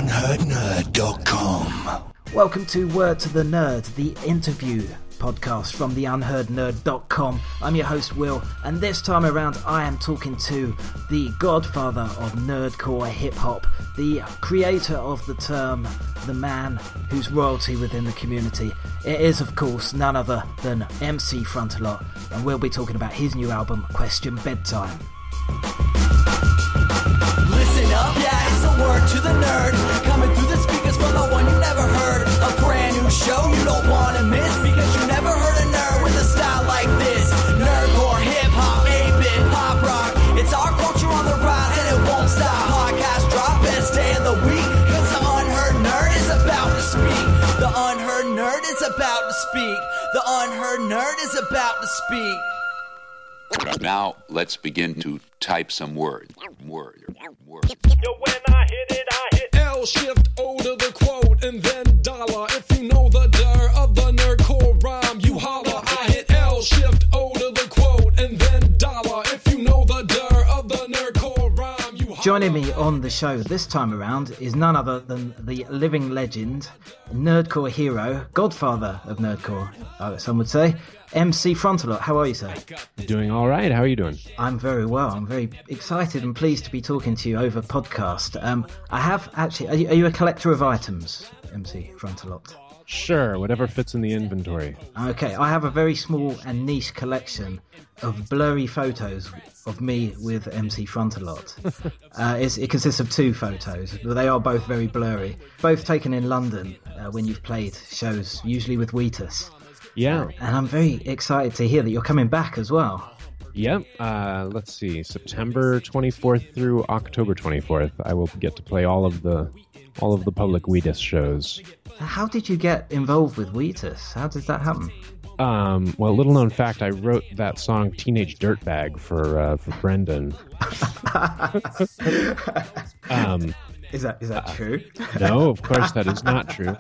theunheardnerd.com. Welcome to Word to the Nerd, the interview podcast from theunheardnerd.com. I'm your host Will, and this time around I am talking to the godfather of nerdcore hip-hop, the creator of the term, the man who's royalty within the community. It is, of course, none other than MC Frontalot, and we'll be talking about his new album, Question Bedtime. Listen up, yeah, it's a word to the nerd. Coming through the speakers from the one you never heard. A brand new show you don't want to miss, because you never heard a nerd with a style like this. Nerdcore, hip-hop, 8-bit, pop rock. It's our culture on the rise and it won't stop. Podcast drop, best day of the week, because the unheard nerd is about to speak. The unheard nerd is about to speak. The unheard nerd is about to speak. Now, let's begin to type some words. Yo, when I hit L, shift O to the quote, and then dollar. If you know the of the nerdcore rhyme, you holler. I hit L, shift O to the quote, and then dollar. If you know the of the nerdcore rhyme, you holler. Joining me on the show this time around is none other than the living legend, nerdcore hero, godfather of nerdcore, some would say, MC Frontalot. How are you, sir? Doing all right. How are you doing? I'm very well. I'm very excited and pleased to be talking to you over podcast. I have actually... Are you a collector of items, MC Frontalot? Sure, whatever fits in the inventory. Okay, I have a very small and niche collection of blurry photos of me with MC Frontalot. It consists of two photos, but they are both very blurry. Both taken in London when you've played shows, usually with Wheatus. Yeah. And I'm very excited to hear that you're coming back as well. Yep. Let's see. September 24th through October 24th, I will get to play all of the public Wheatus shows. How did you get involved with Wheatus? How did that happen? Well, little known fact, I wrote that song "Teenage Dirtbag" for Brendan. Is that true? No, of course that is not true.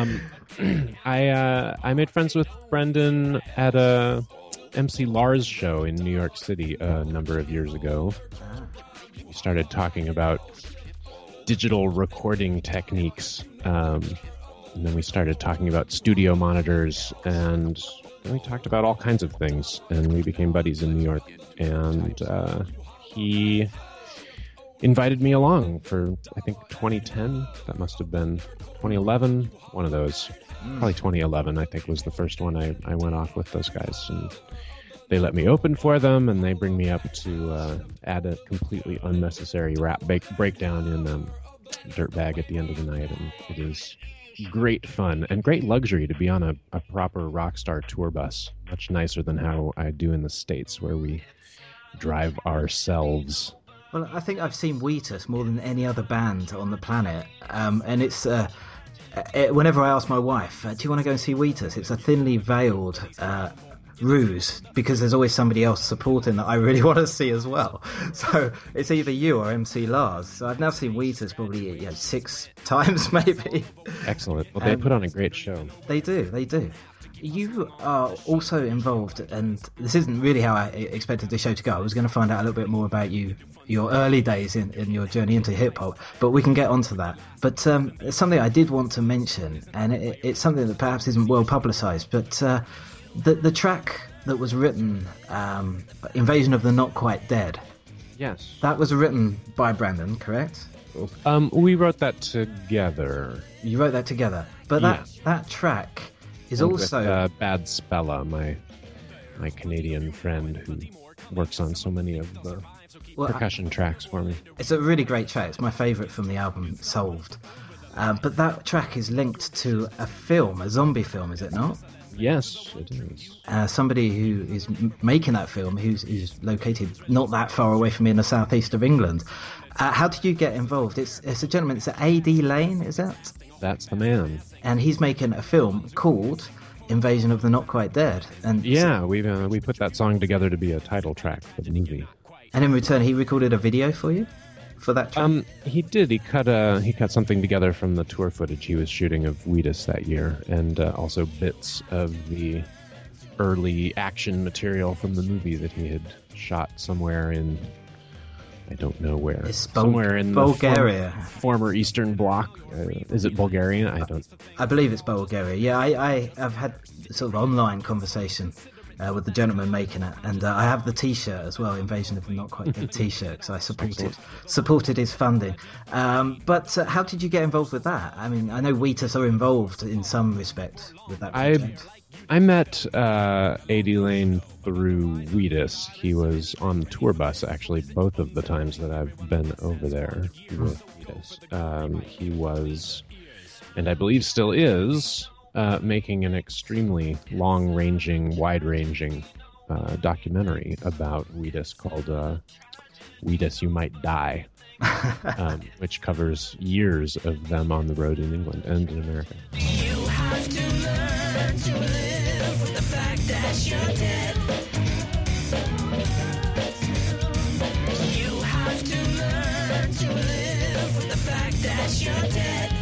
I made friends with Brendan at a MC Lars show in New York City a number of years ago. We started talking about digital recording techniques, and then we started talking about studio monitors, and then we talked about all kinds of things, and we became buddies in New York. And he invited me along for, I think, 2010. That must have been 2011, one of those. Probably 2011, I think, was the first one I went off with those guys. And they let me open for them, and they bring me up to add a completely unnecessary rap breakdown in Dirtbag at the end of the night. And it is great fun and great luxury to be on a proper Rockstar tour bus. Much nicer than how I do in the States, where we drive ourselves. Well, I think I've seen Wheatus more than any other band on the planet, and it's whenever I ask my wife, do you want to go and see Wheatus? It's a thinly veiled ruse, because there's always somebody else supporting that I really want to see as well. So it's either you or MC Lars. So I've now seen Wheatus probably 6 times maybe. Excellent. Well, they put on a great show. They do. You are also involved, and this isn't really how I expected the show to go. I was going to find out a little bit more about your early days in your journey into hip-hop, but we can get onto that. But it's something I did want to mention, and it's something that perhaps isn't well publicised, but the track that was written, Invasion of the Not Quite Dead, yes, that was written by Brandon, correct? We wrote that together. You wrote that together, but that track is also with, Bad Spella, my Canadian friend who works on so many of the percussion tracks for me. It's a really great track. It's my favourite from the album Solved. But that track is linked to a film, a zombie film, is it not? Yes, it is. Somebody who is making that film, who's located not that far away from me in the southeast of England. How did you get involved? It's a gentleman. It's A.D. Lane, is that? That's the man. And he's making a film called Invasion of the Not Quite Dead. And yeah, we put that song together to be a title track for the movie. And in return, he recorded a video for you for that track? He did. He cut something together from the tour footage he was shooting of Wheatus that year, and also bits of the early action material from the movie that he had shot somewhere in I don't know where. It's somewhere in Bulgaria. the former Eastern Bloc. Is it Bulgarian? I believe it's Bulgaria. Yeah, I've had sort of online conversation with the gentleman making it, and I have the T-shirt as well, Invasion of the Not Quite Dead T-shirt, because I supported his funding. But how did you get involved with that? I mean, I know Wheatus are involved in some respect with that project. I met A.D. Lane through Wheatus. He was on the tour bus, actually, both of the times that I've been over there with Wheatus. He was, and I believe still is, making an extremely long-ranging, wide-ranging documentary about Wheatus called Wheatus You Might Die, which covers years of them on the road in England and in America. You have to learn to live with the fact that you're dead. You have to learn to live with the fact that you're dead.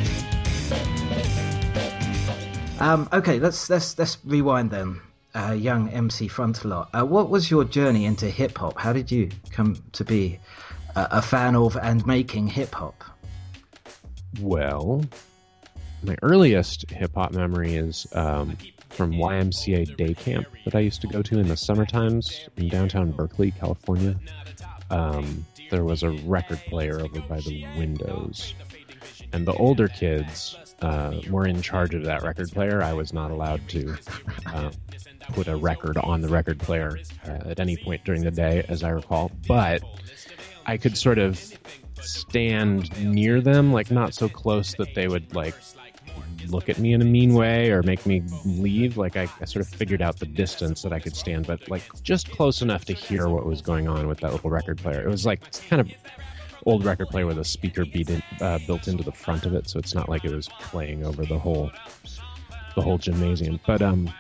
Okay, let's rewind then. Young MC Frontalot. What was your journey into hip hop? How did you come to be a fan of and making hip hop? Well, my earliest hip hop memory is from YMCA day camp that I used to go to in the summer times in downtown Berkeley, California. There was a record player over by the windows, and the older kids were in charge of that record player. I was not allowed to put a record on the record player at any point during the day, as I recall, but I could sort of stand near them, like not so close that they would like look at me in a mean way or make me leave. Like I sort of figured out the distance that I could stand, but like just close enough to hear what was going on with that little record player. It was like kind of old record player with a speaker built into the front of it, so it's not like it was playing over the whole gymnasium. But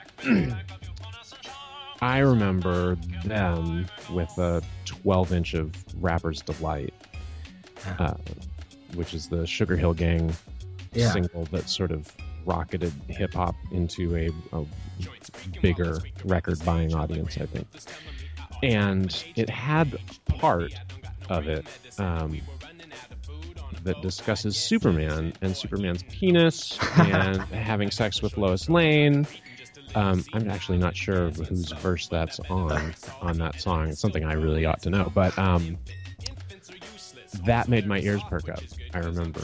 I remember them with a 12-inch of Rapper's Delight, which is the Sugar Hill Gang single that sort of rocketed hip-hop into a bigger record-buying audience, I think. And it had part of it that discusses Superman and Superman's penis and having sex with Lois Lane. I'm actually not sure whose verse that's on that song. It's something I really ought to know, but that made my ears perk up, I remember.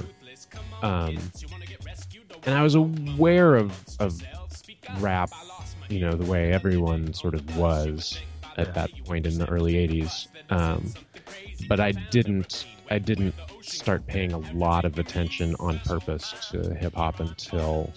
And I was aware of rap, you know, the way everyone sort of was at that point in the early 80s. But I didn't start paying a lot of attention on purpose to hip hop until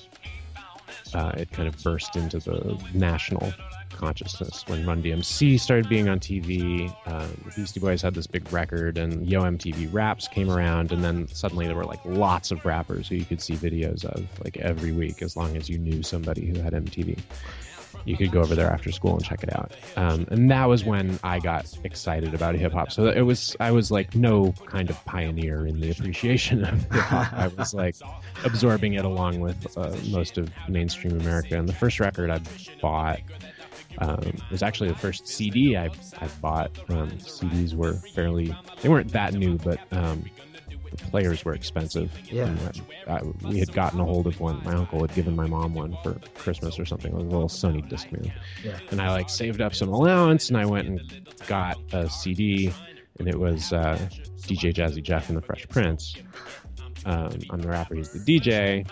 it kind of burst into the national consciousness when Run DMC started being on TV. The Beastie Boys had this big record, and Yo MTV Raps came around, and then suddenly there were like lots of rappers who you could see videos of like every week, as long as you knew somebody who had MTV. You could go over there after school and check it out. And that was when I got excited about hip hop. So I was like no kind of pioneer in the appreciation of hip hop. I was like absorbing it along with most of mainstream America. And the first record I bought was actually the first CD I bought. CDs were they weren't that new, but the players were expensive. Yeah. And we had gotten a hold of one. My uncle had given my mom one for Christmas or something. It was a little Sony Discman. Yeah. And I like saved up some allowance, and I went and got a CD, and it was DJ Jazzy Jeff and the Fresh Prince. I'm the rapper, he's the DJ.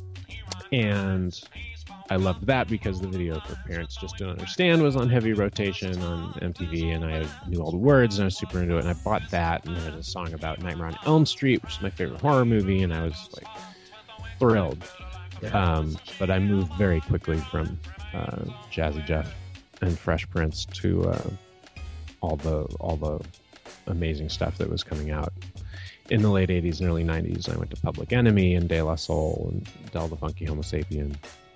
And I loved that because the video for Parents Just Don't Understand was on heavy rotation on MTV, and I knew all the words, and I was super into it, and I bought that, and there was a song about Nightmare on Elm Street, which is my favorite horror movie, and I was like thrilled. Yeah. But I moved very quickly from Jazzy Jeff and Fresh Prince to all the amazing stuff that was coming out in the late 80s and early 90s. I went to Public Enemy and De La Soul and Del the Funky Homo Sapien.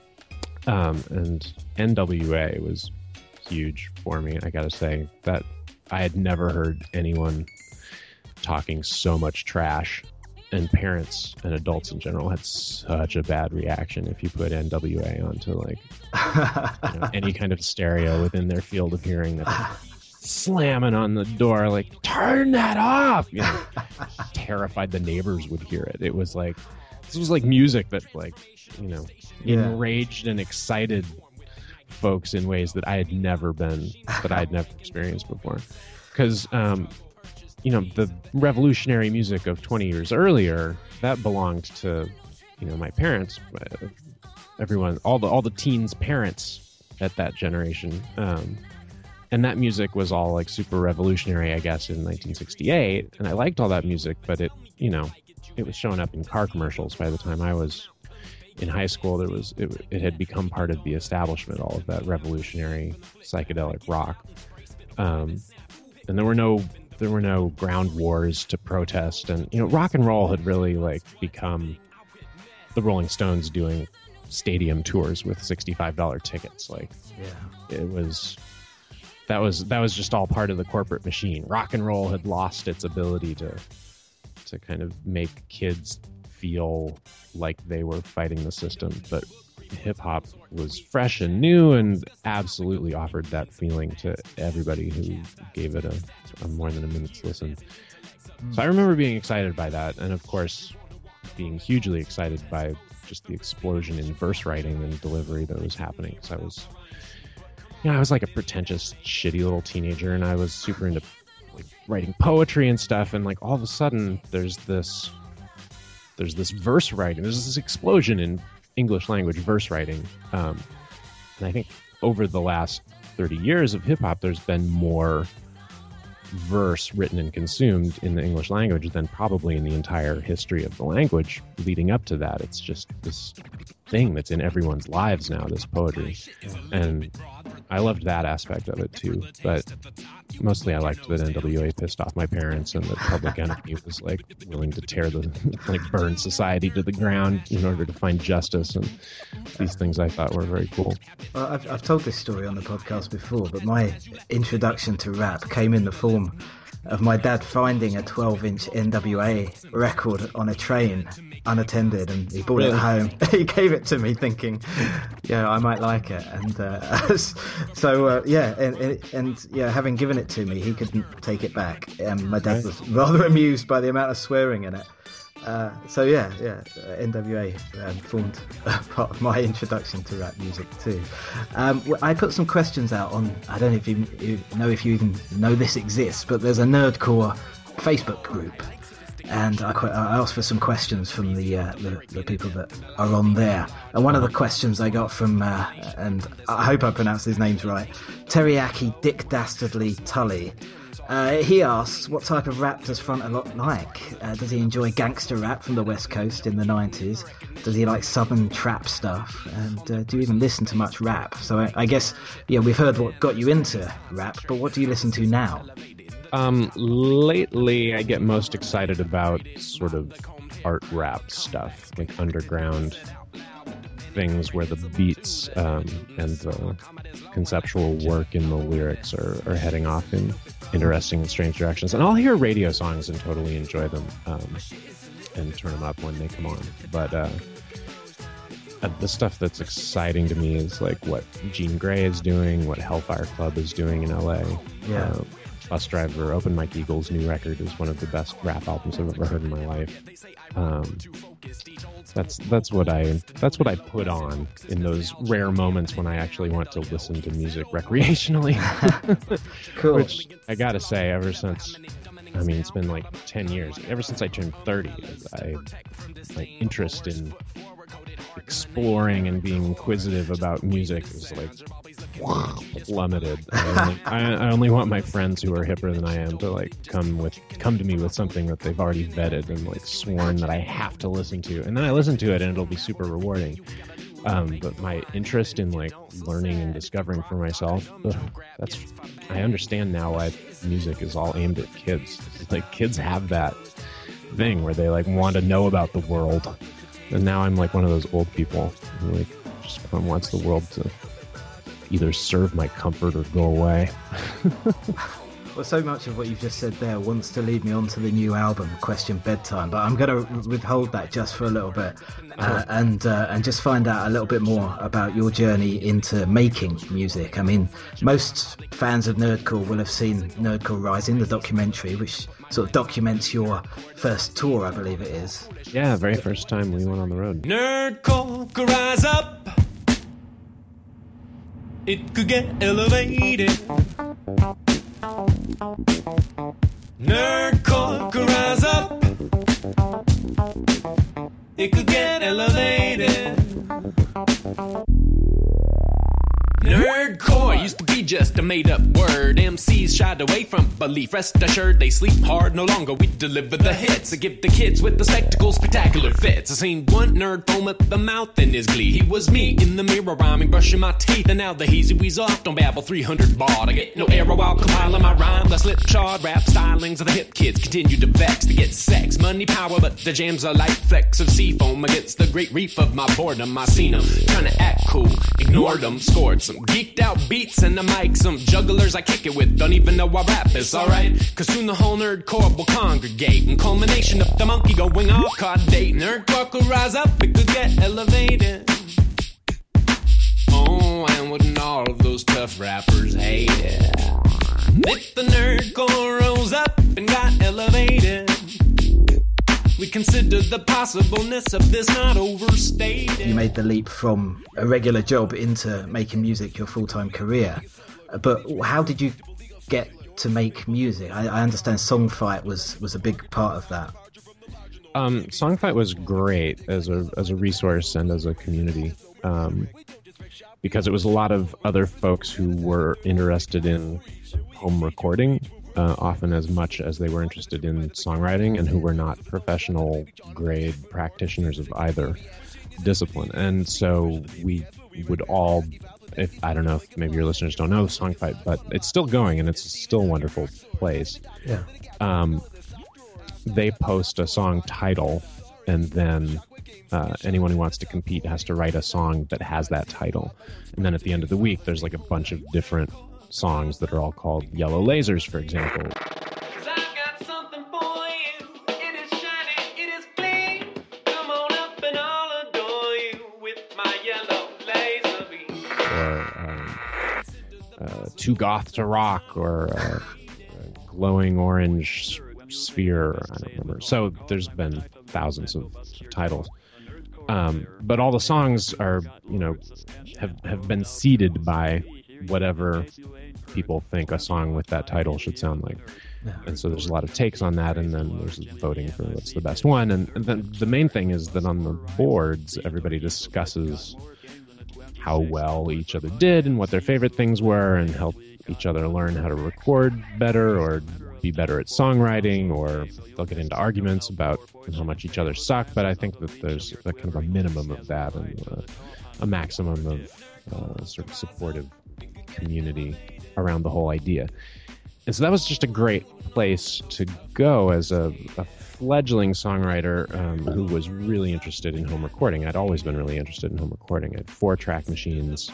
And NWA was huge for me. I gotta say that I had never heard anyone talking so much trash, and parents and adults in general had such a bad reaction if you put NWA onto like any kind of stereo within their field of hearing. That slamming on the door, like, turn that off. You know, terrified the neighbors would hear it. It was like, this was like music that, like, you know, enraged and excited folks in ways that I had never experienced before. Because, you know, the revolutionary music of 20 years earlier, that belonged to, you know, my parents, everyone, all the teens' parents at that generation. And that music was all like super revolutionary, I guess, in 1968. And I liked all that music, but it, you know, it was showing up in car commercials by the time I was in high school. It had become part of the establishment, all of that revolutionary psychedelic rock. And there were no ground wars to protest. And, you know, rock and roll had really like become the Rolling Stones doing stadium tours with $65 tickets. Like, it was, that was just all part of the corporate machine. Rock and roll had lost its ability to kind of make kids feel like they were fighting the system, but hip hop was fresh and new and absolutely offered that feeling to everybody who gave it a more than a minute's listen. So I remember being excited by that, and of course being hugely excited by just the explosion in verse writing and delivery that was happening. So I was like a pretentious, shitty little teenager, and I was super into like writing poetry and stuff, and like all of a sudden there's this verse writing, there's this explosion in English language verse writing, and I think over the last 30 years of hip hop, there's been more verse written and consumed in the English language than probably in the entire history of the language leading up to that. It's just this thing that's in everyone's lives now, this poetry, and I loved that aspect of it too. But mostly I liked that NWA pissed off my parents and that Public Enemy was like willing to burn society to the ground in order to find justice, and these things I thought were very cool. Well, I've told this story on the podcast before, but my introduction to rap came in the form of my dad finding a 12-inch NWA record on a train unattended, and he brought it home. He gave it to me thinking, yeah, I might like it. And having given it to me, he couldn't take it back. My dad was rather amused by the amount of swearing in it. NWA formed part of my introduction to rap music too. I put some questions out on, I don't know if you even know this exists, but there's a Nerdcore Facebook group, and I asked for some questions from the people that are on there. And one of the questions I got from, and I hope I pronounced his names right, Teriyaki Dick Dastardly Tully. He asks, what type of rap does Front a Lot like? Does he enjoy gangster rap from the West Coast in the 90s? Does he like southern trap stuff? And do you even listen to much rap? So I guess, we've heard what got you into rap, but what do you listen to now? Lately, I get most excited about sort of art rap stuff, like underground things where the beats and the conceptual work in the lyrics are heading off in interesting and strange directions. And I'll hear radio songs and totally enjoy them and turn them up when they come on. But the stuff that's exciting to me is like what Jean Grey is doing, what Hellfire Club is doing in LA. Yeah. Bus Driver, Open Mike Eagle's new record is one of the best rap albums I've ever heard in my life. That's what I put on in those rare moments when I actually want to listen to music recreationally. Cool. Which I gotta say, ever since, I mean, it's been like 10 years. Ever since I turned 30, my interest in exploring and being inquisitive about music is like plummeted. I only want my friends who are hipper than I am to like come to me with something that they've already vetted and like sworn that I have to listen to, and then I listen to it and it'll be super rewarding. But my interest in like learning and discovering for myself, I understand now why music is all aimed at kids. Like kids have that thing where they like want to know about the world, and now I'm like one of those old people who like just wants the world to either serve my comfort or go away. Well, so much of what you've just said there wants to lead me on to the new album, Question Bedtime, but I'm going to withhold that just for a little bit and just find out a little bit more about your journey into making music. I mean, most fans of Nerdcore will have seen Nerdcore Rising, the documentary, which sort of documents your first tour, I believe it is. Yeah, very first time we went on the road. Nerdcore could rise up. It could get elevated. Nerdcore could rise up. It could get elevated. Nerdcore used to be just a made-up word. MCs shied away from belief. Rest assured they sleep hard. No longer we deliver the hits. I give the kids with the spectacles spectacular fits. I seen one nerd foam at the mouth in his glee. He was me in the mirror rhyming, brushing my teeth. And now the heezy we's off. Don't babble 300 baud. I get no arrow while compiling my rhyme. The slipshod rap stylings of the hip kids continue to vex. To get sex, money, power, but the jams are like flecks of seafoam against the great reef of my boredom. I seen them trying to act cool, ignored them, scored some geeked out beats and the mic. Some jugglers I kick it with don't even know I rap. It's alright, cause soon the whole nerdcore will congregate. In culmination of the monkey going all card date. Nerdcore could rise up, it could get elevated. Oh, and wouldn't all of those tough rappers hate it? If the nerdcore rose up and got elevated, we consider the possibleness of this not overstated. You made the leap from a regular job into making music your full-time career. But how did you get to make music? I understand Songfight was a big part of that. Songfight was great as a resource and as a community, because it was a lot of other folks who were interested in home recording, often as much as they were interested in songwriting, and who were not professional grade practitioners of either discipline. And so we would all, if I don't know if maybe your listeners don't know Songfight, but it's still going and it's still a wonderful place. Yeah. They post a song title, and then anyone who wants to compete has to write a song that has that title. And then at the end of the week, there's like a bunch of different songs that are all called Yellow Lasers, for example. Too Goth to Rock, or Glowing Orange Sphere, I don't remember. So there's been thousands of titles. But all the songs are, have been seeded by whatever people think a song with that title should sound like. Yeah. And so there's a lot of takes on that, and then there's voting for what's the best one. And then the main thing is that on the boards, everybody discusses how well each other did and what their favorite things were, and help each other learn how to record better or be better at songwriting, or they'll get into arguments about how much each other suck. But I think that there's a kind of a minimum of that and a maximum of sort of supportive community around the whole idea. And so that was just a great place to go as a fledgling songwriter who was really interested in home recording. I'd always been really interested in home recording. I had 4-track machines,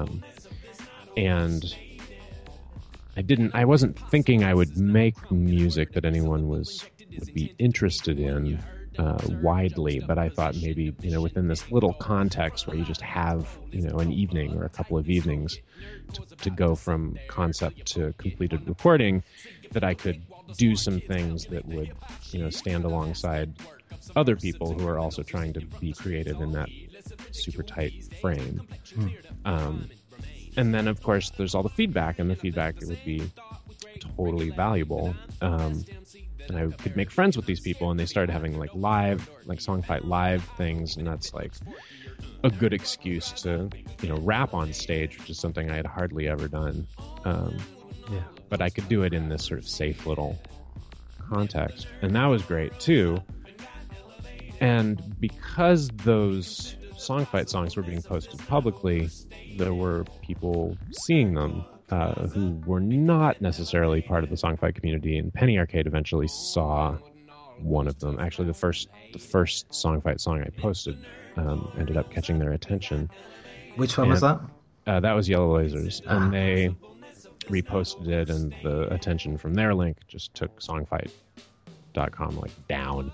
and I wasn't thinking I would make music that anyone would be interested in widely, but I thought maybe, within this little context where you just have, an evening or a couple of evenings to go from concept to completed recording, that I could do some things that would, stand alongside other people who are also trying to be creative in that super tight frame. And then, of course, there's all the feedback, and the feedback would be totally valuable. And I could make friends with these people, and they started having like Songfight live things, and that's like a good excuse to, rap on stage, which is something I had hardly ever done. But I could do it in this sort of safe little context, and that was great too. And because those Songfight songs were being posted publicly, there were people seeing them who were not necessarily part of the Songfight community, and Penny Arcade eventually saw one of them. Actually, the first Songfight song I posted ended up catching their attention. Which one was that? That was Yellow Lasers, and reposted it, and the attention from their link just took songfight.com down.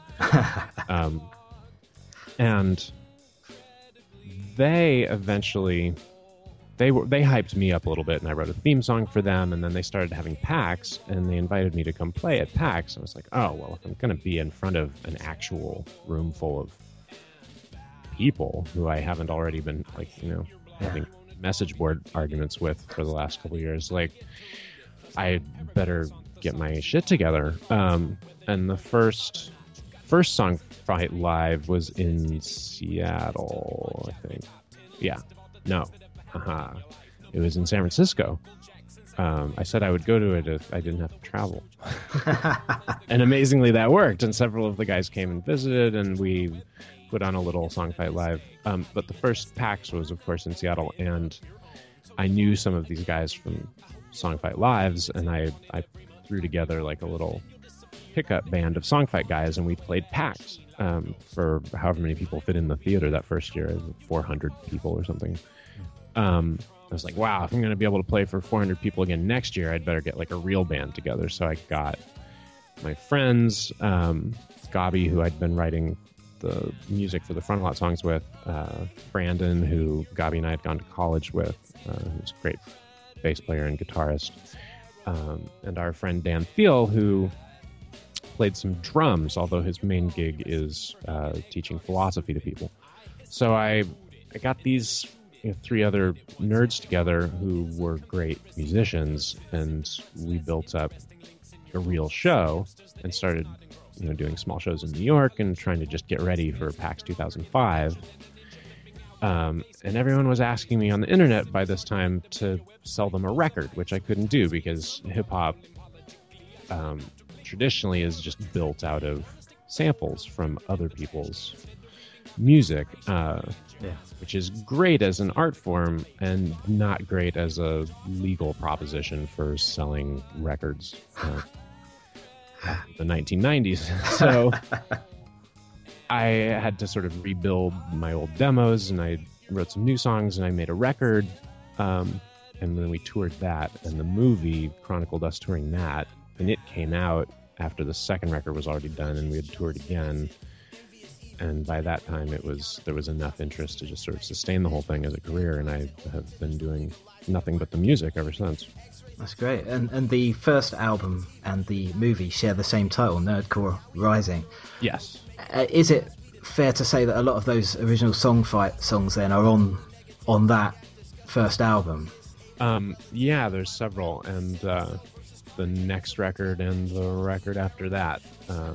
And they eventually they hyped me up a little bit, and I wrote a theme song for them, and then they started having PAX, and they invited me to come play at PAX. I was like, oh, well, if I'm going to be in front of an actual room full of people who I haven't already been having message board arguments with for the last couple of years, I better get my shit together. And the first Songfight Live was in Seattle, I think. It was in San Francisco. I said I would go to it if I didn't have to travel. And amazingly, that worked. And several of the guys came and visited, and we put on a little Songfight Live. But the first PAX was, of course, in Seattle. And I knew some of these guys from Songfight Lives, and I threw together a little pickup band of Songfight guys, and we played PAX for however many people fit in the theater that first year, 400 people or something. I was like, wow, if I'm going to be able to play for 400 people again next year, I'd better get a real band together. So I got my friends, Gabi, who I'd been writing the music for the Front Lot songs with, Brandon, who Gabi and I had gone to college with, who's a great bass player and guitarist, and our friend Dan Thiel, who played some drums, although his main gig is teaching philosophy to people. So I got these 3 other nerds together who were great musicians, and we built up a real show and started doing small shows in New York and trying to just get ready for PAX 2005. And everyone was asking me on the internet by this time to sell them a record, which I couldn't do because hip-hop traditionally is just built out of samples from other people's music, which is great as an art form and not great as a legal proposition for selling records the 1990s. So I had to sort of rebuild my old demos, and I wrote some new songs, and I made a record, and then we toured that, and the movie chronicled us touring that, and it came out after the second record was already done, and we had toured again. And by that time, there was enough interest to just sort of sustain the whole thing as a career, and I have been doing nothing but the music ever since. That's great. And the first album and the movie share the same title, Nerdcore Rising. Yes. Is it fair to say that a lot of those original Songfight songs then are on that first album? Yeah, there's several, and the next record and the record after that.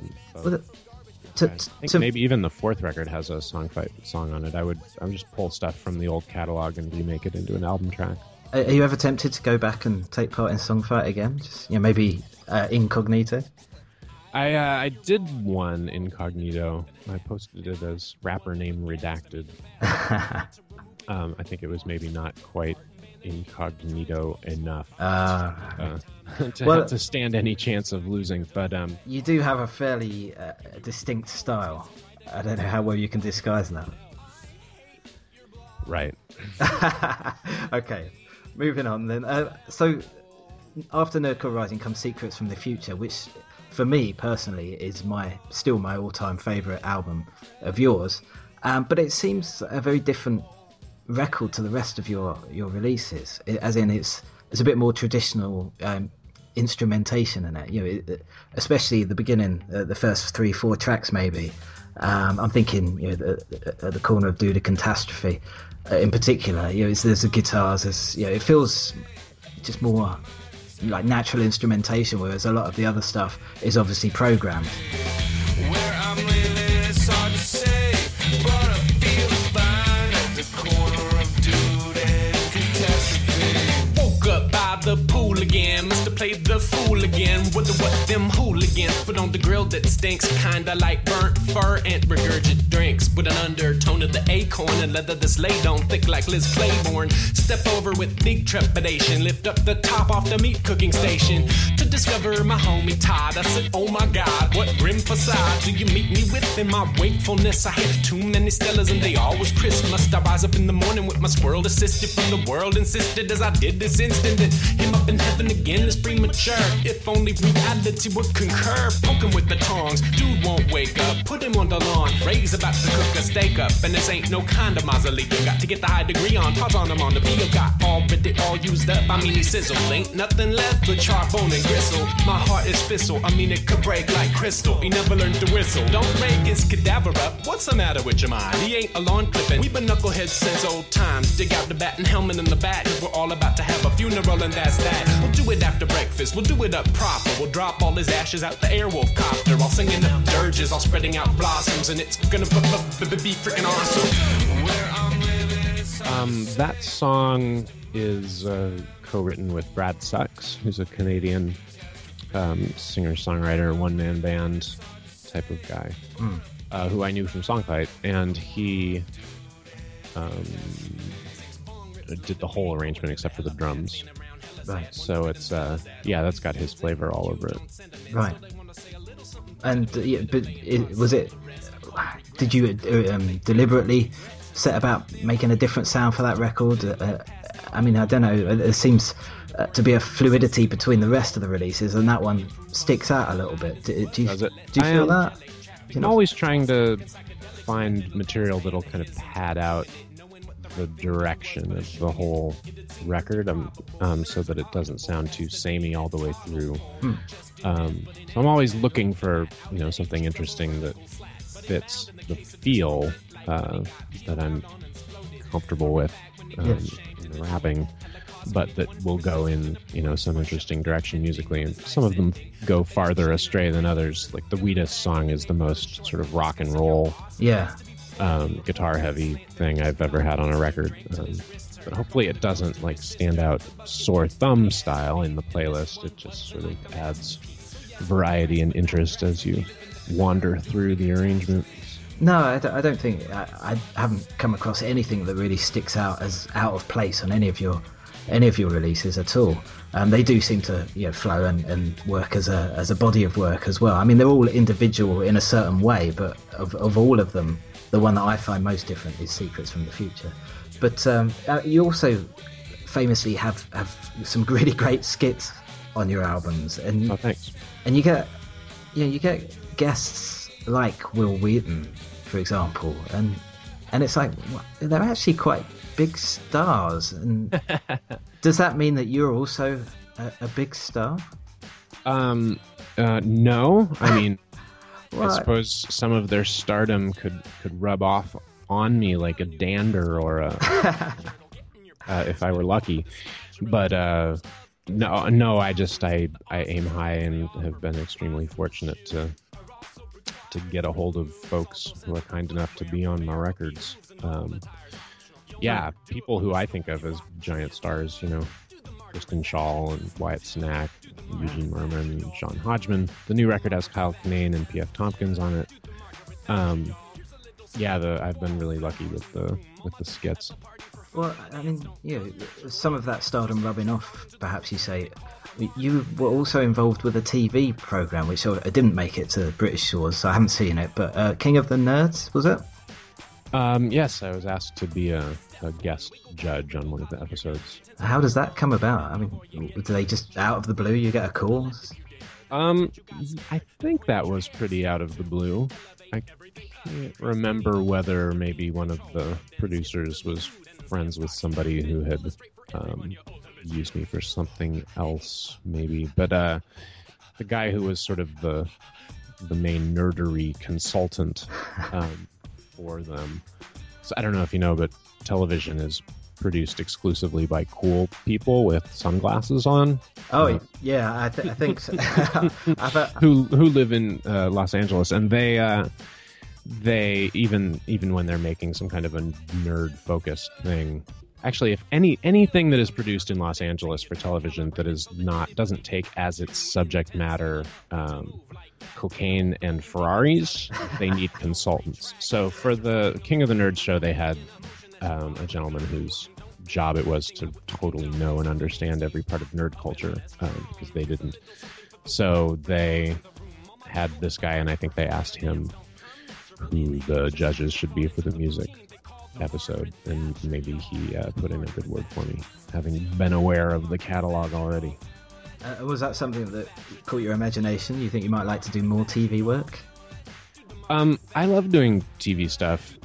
I think maybe even the fourth record has a Songfight song on it. I would just pull stuff from the old catalog and remake it into an album track. Are you ever tempted to go back and take part in Songfight again? Just maybe incognito? I did one incognito. I posted it as rapper name redacted. I think it was maybe not quite incognito enough to stand any chance of losing. But you do have a fairly distinct style. I don't know how well you can disguise that. Right. Okay, moving on then. So after Nerdcore Rising comes Secrets from the Future, which for me personally is still my all-time favourite album of yours. But it seems a very different record to the rest of your releases, as in it's a bit more traditional instrumentation in it, especially the beginning, the first 3-4 tracks maybe. I'm thinking the corner of Do the Catastrophe in particular, there's the guitars, it feels just more like natural instrumentation, whereas a lot of the other stuff is obviously programmed. Where I'm living, it's hard to say, but I feel fine at the corner of Dude and Catastrophe. Woke up by the pool again, must have played the fool again with what them hooligans, but put on the grill that stinks, kinda like burnt fur and regurgit drinks, with an undertone of the acorn and leather that's laid on thick like Liz Claiborne. Step over with big trepidation, lift up the top off the meat cooking station to discover my homie Todd. I said, oh my God, what grim facade do you meet me with in my wakefulness? I hit too many Stellas and they always crisp. Must I rise up in the morning with my squirrel assisted from the world insisted as I did this instant that him up in heaven again is premature. If only reality would concur. Poke him with the tongs, dude won't wake up. Put him on the lawn, Ray's about to cook a steak up, and this ain't no kind of mausoleum. Got to get the high degree on, pause on him on the peel. Got already all used up, I mean he sizzle. Ain't nothing left but char, bone, and gristle. My heart is fissile, I mean it could break like crystal. He never learned to whistle. Don't rake his cadaver up, what's the matter with your mind? He ain't a lawn clipping, we've been knuckleheads since old times. Dig out the bat and helmet in the back, cause we're all about to have a funeral and that's that. We'll do it after breakfast, we'll do it up proper. We'll drop all his ashes out the airwolf copter, all singing up dirges, all spreading out blossoms, and it's gonna be freaking awesome. Where I'm living is That song is co-written with Brad Sucks, who's a Canadian singer-songwriter, one-man band type of guy, who I knew from Songfight, and he did the whole arrangement except for the drums. Right. So it's that's got his flavor all over it. Right. And was it? Did you deliberately set about making a different sound for that record? I mean, I don't know. It seems to be a fluidity between the rest of the releases, and that one sticks out a little bit. Do you feel that? I'm always trying to find material that'll kind of pad out the direction of the whole record, so that it doesn't sound too samey all the way through. So I'm always looking for something interesting that fits the feel that I'm comfortable with in the rapping, but that will go in some interesting direction musically. And some of them go farther astray than others. Like the Wheatus song is the most sort of rock and roll, guitar heavy thing I've ever had on a record. But hopefully it doesn't stand out sore thumb style in the playlist. It just sort of adds variety and interest as you wander through the arrangement. No, I don't think I haven't come across anything that really sticks out as out of place on any of your releases at all. They do seem to flow and work as a body of work as well. I mean, they're all individual in a certain way, but of all of them, the one that I find most different is Secrets from the Future. But you also famously have some really great skits on your albums, and thanks. And you get guests like Will Wheaton, for example, and it's like they're actually quite big stars. And does that mean that you're also a big star? No, I mean, What? I suppose some of their stardom could rub off on me like a dander or if I were lucky, but no, I aim high and have been extremely fortunate to get a hold of folks who are kind enough to be on my records. People who I think of as giant stars, Kristen Schaal and Wyatt Cenac, Eugene Merman, John Hodgman. The new record has Kyle Kinane and P.F. Tompkins on it. I've been really lucky with the skits. Well, I mean, some of that stardom rubbing off, perhaps you say. You were also involved with a TV program, which I didn't make it to British shores, so I haven't seen it. But King of the Nerds, was it? Yes, I was asked to be a guest judge on one of the episodes. How does that come about? I mean, do they just out of the blue you get a call? I think that was pretty out of the blue. I can't remember whether maybe one of the producers was friends with somebody who had used me for something else, maybe. But the guy who was sort of the main nerdery consultant for them. So I don't know if you know, but television is produced exclusively by cool people with sunglasses on. Oh, yeah, I think so. who live in Los Angeles, and they even when they're making some kind of a nerd focused thing, Actually, if anything that is produced in Los Angeles for television that doesn't take as its subject matter cocaine and Ferraris, they need consultants. So for the King of the Nerds show, they had a gentleman whose job it was to totally know and understand every part of nerd culture, because they didn't. So they had this guy, and I think they asked him who the judges should be for the music episode, and maybe he put in a good word for me, having been aware of the catalog already. Was that something that caught your imagination? You think you might like to do more TV work? I love doing TV stuff.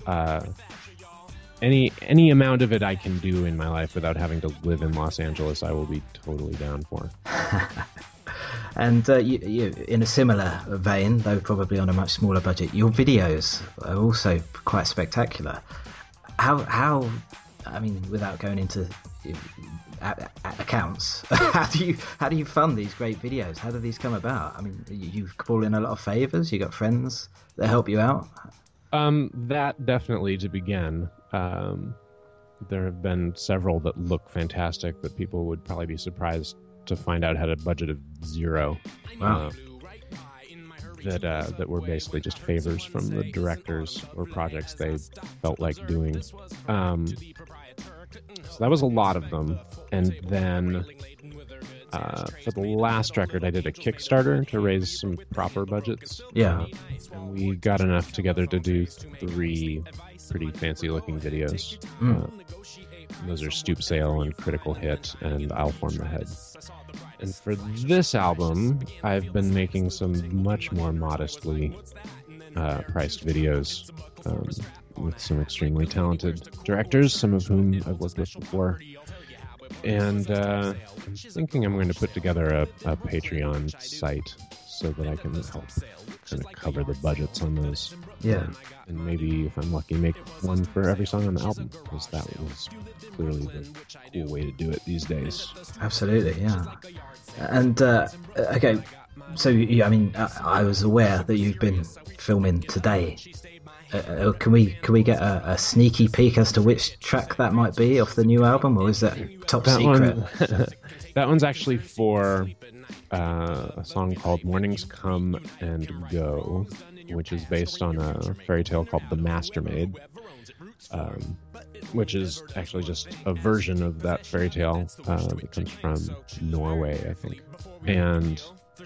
Any amount of it I can do in my life without having to live in Los Angeles, I will be totally down for. And you, in a similar vein, though probably on a much smaller budget, your videos are also quite spectacular. How I mean, without going into accounts, how do you fund these great videos? How do these come about? I mean, you call in a lot of favors. You got friends that help you out. That definitely, to begin. There have been several that look fantastic that people would probably be surprised to find out had a budget of $0. Wow. That were basically just favors from the directors or projects they felt like doing. So that was a lot of them. And then for the last record, I did a Kickstarter to raise some proper budgets. Yeah. And we got enough together to do 3 pretty fancy-looking videos. Those are Stoop Sale and Critical Hit and I'll Form the Head. And for this album, I've been making some much more modestly priced videos with some extremely talented directors, some of whom I've worked with before. And I'm thinking I'm going to put together a Patreon site so that I can help kind of cover the budgets on those. Yeah. And maybe, if I'm lucky, make one for every song on the album, because that was clearly the cool way to do it these days. Absolutely, yeah. And, okay, so, I mean, I was aware that you've been filming today. Can we get a sneaky peek as to which track that might be off the new album, or is that top secret? That one's actually for a song called Mornings Come and Go, which is based on a fairy tale called The Mastermaid, which is actually just a version of that fairy tale that comes from Norway, I think. And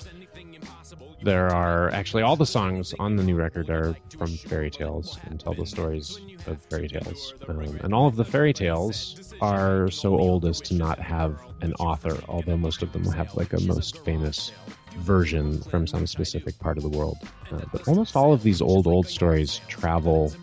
there are actually all the songs on the new record are from fairy tales and tell the stories of fairy tales. And all of the fairy tales are so old as to not have an author, although most of them have like a most famous version from some specific part of the world. But almost all of these old stories traveled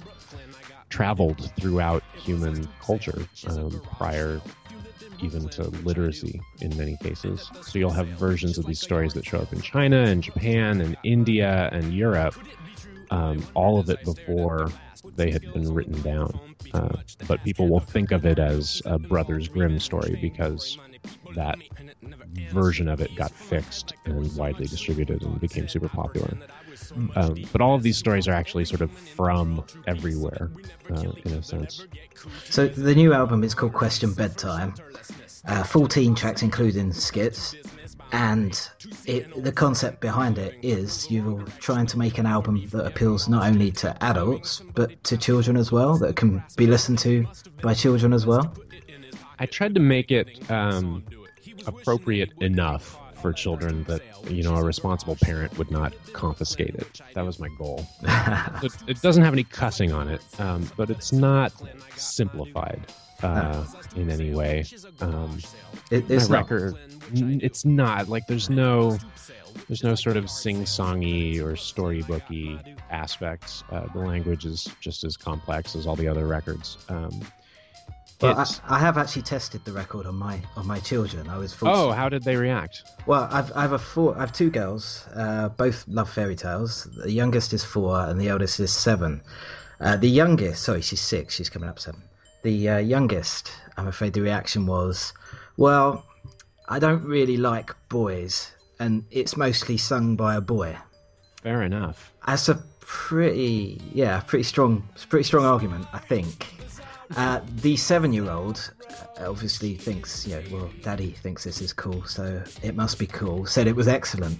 throughout human culture prior even to literacy in many cases. So you'll have versions of these stories that show up in China and Japan and India and Europe, all of it before they had been written down. But people will think of it as a Brothers Grimm story because that version of it got fixed and widely distributed and became super popular. But all of these stories are actually sort of from everywhere, in a sense. So the new album is called Question Bedtime. 14 tracks including skits. And the concept behind it is you're trying to make an album that appeals not only to adults, but to children as well, that can be listened to by children as well. I tried to make it appropriate enough for children that, a responsible parent would not confiscate it. That was my goal. It doesn't have any cussing on it, but it's not simplified in any way. It's not. Record, it's not. Like, there's no sort of sing-songy or storybooky aspects. The language is just as complex as all the other records. Well, I have actually tested the record on my children. I was fortunate. Oh, how did they react? Well, I have 2 girls. Both love fairy tales. The youngest is 4 and the eldest is 7. The youngest, sorry, she's 6. She's coming up 7. The youngest, I'm afraid the reaction was, well, I don't really like boys, and it's mostly sung by a boy. Fair enough. That's a pretty strong argument, I think. The 7-year-old obviously thinks, well, Daddy thinks this is cool, so it must be cool. Said it was excellent.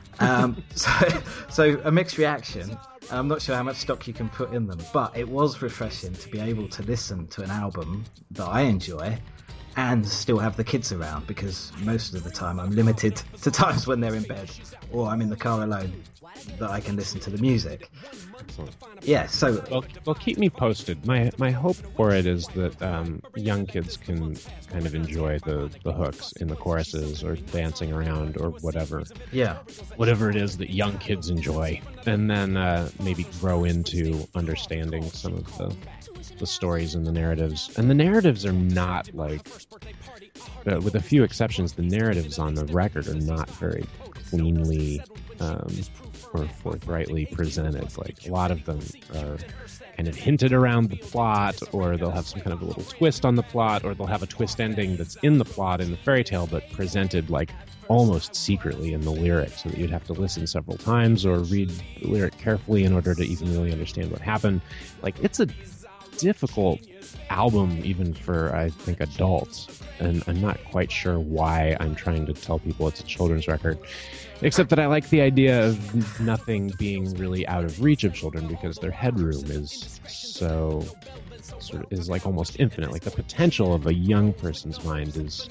So a mixed reaction. I'm not sure how much stock you can put in them, but it was refreshing to be able to listen to an album that I enjoy and still have the kids around, because most of the time I'm limited to times when they're in bed or I'm in the car alone that I can listen to the music. Excellent. Yeah, so... Well, keep me posted. My hope for it is that young kids can kind of enjoy the hooks in the choruses or dancing around or whatever. Yeah. Whatever it is that young kids enjoy. And then maybe grow into understanding some of the stories and the narratives. And the narratives are not like... with a few exceptions, the narratives on the record are not very cleanly... or forthrightly presented. Like, a lot of them are kind of hinted around the plot, or they'll have some kind of a little twist on the plot, or they'll have a twist ending that's in the plot in the fairy tale, but presented like almost secretly in the lyric, so that you'd have to listen several times or read the lyric carefully in order to even really understand what happened. Like, it's a difficult album even for, I think, adults, and I'm not quite sure why I'm trying to tell people it's a children's record, except that I like the idea of nothing being really out of reach of children, because their headroom is so is like almost infinite. Like, the potential of a young person's mind is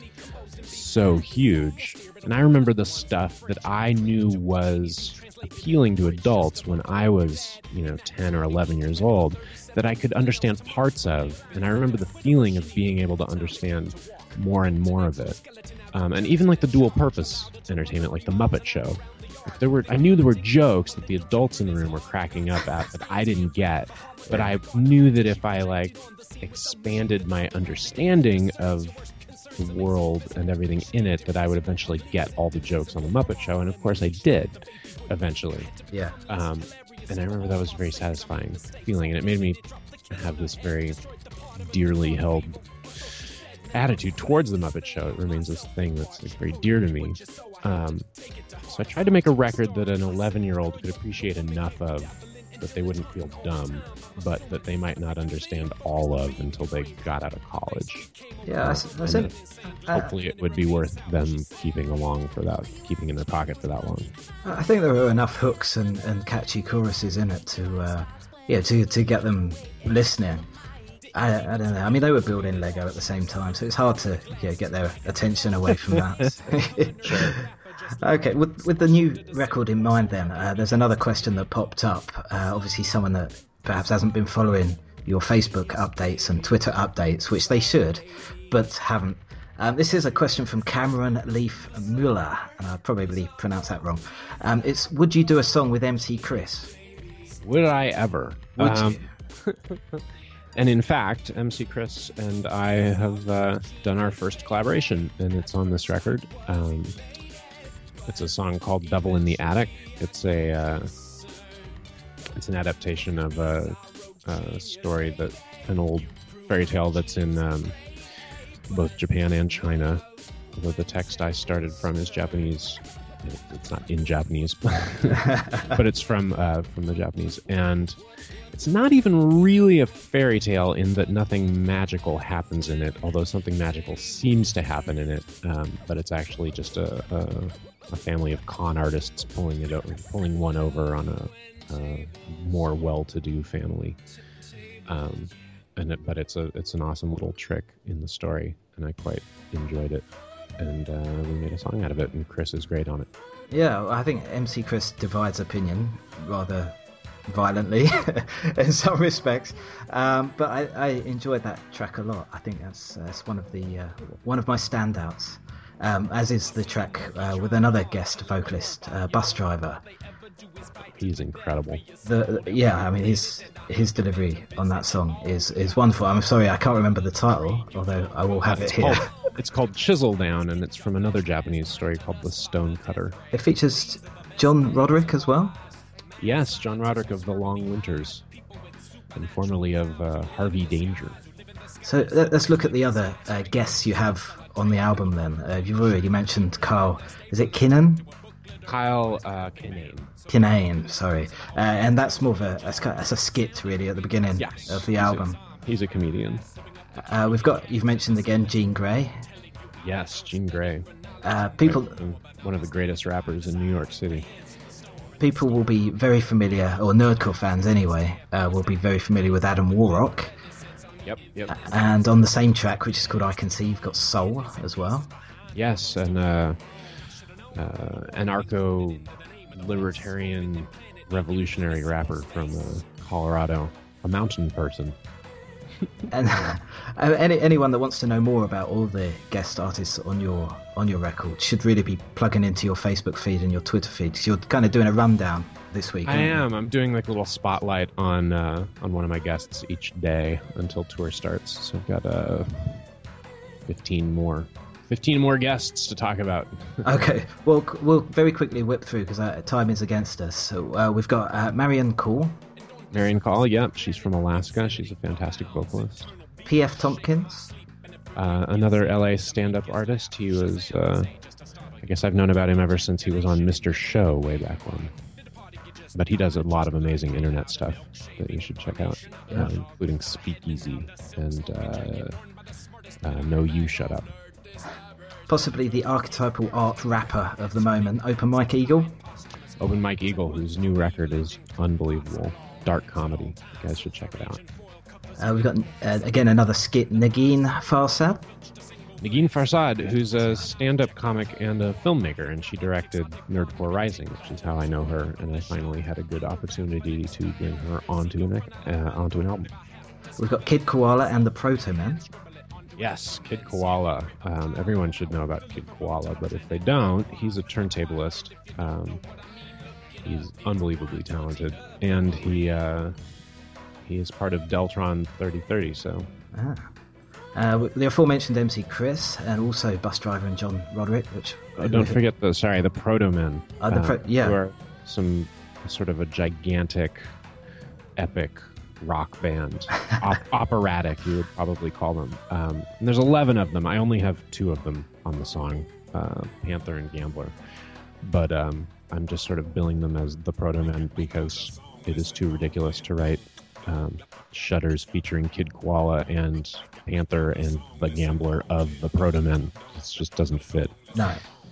so huge. And I remember the stuff that I knew was appealing to adults when I was, 10 or 11 years old, that I could understand parts of. And I remember the feeling of being able to understand more and more of it. And even like the dual purpose entertainment, like the Muppet Show. I knew there were jokes that the adults in the room were cracking up at that I didn't get. But I knew that if I expanded my understanding of the world and everything in it, that I would eventually get all the jokes on the Muppet Show. And of course I did eventually. Yeah. And I remember that was a very satisfying feeling, and it made me have this very dearly held attitude towards the Muppet Show. It remains this thing that's very dear to me. So I tried to make a record that an 11-year-old could appreciate enough of that they wouldn't feel dumb, but that they might not understand all of until they got out of college. Yeah, that's it. Hopefully it would be worth them keeping in their pocket for that long. I think there were enough hooks and catchy choruses in it to get them listening. I don't know. I mean, they were building Lego at the same time, so it's hard to get their attention away from that. Sure. Okay, with the new record in mind then, there's another question that popped up. Obviously someone that perhaps hasn't been following your Facebook updates and Twitter updates, which they should, but haven't. This is a question from Cameron Leaf Muller, and I probably pronounced that wrong. It's, would you do a song with MC Chris? Would I ever? Would you? And in fact, MC Chris and I have done our first collaboration, and it's on this record. It's a song called "Devil in the Attic." It's an adaptation of a story, an old fairy tale that's in both Japan and China. Although the text I started from is Japanese. It's not in Japanese, but it's from the Japanese, and it's not even really a fairy tale in that nothing magical happens in it, although something magical seems to happen in it. But it's actually just a family of con artists pulling one over on a more well-to-do family. But it's an awesome little trick in the story, and I quite enjoyed it. And we made a song out of it, and Chris is great on it. Yeah, I think MC Chris divides opinion rather violently in some respects, but I enjoyed that track a lot. I think that's one of my standouts, as is the track with another guest vocalist, Bus Driver. He's incredible. I mean, his delivery on that song is wonderful. I'm sorry, I can't remember the title, although I will have it here. It's called Chisel Down, and it's from another Japanese story called The Stone Cutter. It features John Roderick as well? Yes, John Roderick of The Long Winters, and formerly of Harvey Danger. So let's look at the other guests you have on the album then. You've already mentioned Kyle. Is it Kinane? Kyle Kinane. Kinane, sorry. And that's more of that's a skit really at the beginning of the album. He's a comedian. You've mentioned again Jean Grey. Yes, Jean Grey. People, One of the greatest rappers in New York City. people will be very familiar, or nerdcore fans anyway, will be very familiar with Adam Warrock. Yep. And on the same track, which is called I Can See, you've got Soul as well. Yes, an anarcho-libertarian revolutionary rapper from Colorado, a mountain person. And anyone that wants to know more about all the guest artists on your record should really be plugging into your Facebook feed and your Twitter feed, because you're kind of doing a rundown this week. I am. I'm doing like a little spotlight on one of my guests each day until tour starts. So I've got 15 more guests to talk about. Okay, we'll very quickly whip through because time is against us. So we've got Marion Call. Marion Call, yep. She's from Alaska. She's a fantastic vocalist. P.F. Tompkins. Another LA stand-up artist. He was, I guess I've known about him ever since he was on Mr. Show way back when. But he does a lot of amazing internet stuff that you should check out, including Speakeasy and No You Shut Up. Possibly the archetypal art rapper of the moment, Open Mike Eagle. Open Mike Eagle, whose new record is unbelievable. Dark comedy. You guys should check it out. We've got, again, another skit, Nagin Farsad. Nagin Farsad, who's a stand-up comic and a filmmaker, and she directed Nerdcore Rising, which is how I know her, and I finally had a good opportunity to bring her onto an album. We've got Kid Koala and the Proto Man. Yes, Kid Koala. Everyone should know about Kid Koala, but if they don't, he's a turntablist. He's unbelievably talented, and he is part of Deltron 3030. So, the aforementioned MC Chris, and also bus driver and John Roderick. Which don't forget the Proto Men. Who are some sort of a gigantic, epic rock band, operatic, you would probably call them. And there's 11 of them. I only have 2 of them on the song, Panther and Gambler. But I'm just sort of billing them as the Proto Men because it is too ridiculous to write shutters featuring Kid Koala and Panther and the Gambler of the Proto Men. It just doesn't fit. No.